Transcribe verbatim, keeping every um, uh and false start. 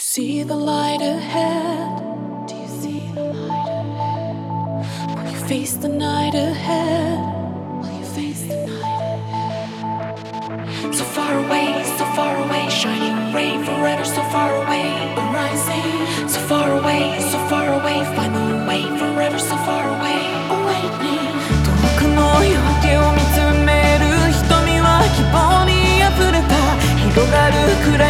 see the light ahead? Do you see the light ahead? Will you face the night ahead? Will you face the night ahead? So far away, so far away, shining ray forever, so far away, rising. So far away, so far away, find the way forever, so far away, await me. 遠くの夜明けを見つめる瞳は希望にあふれた広がる暗闇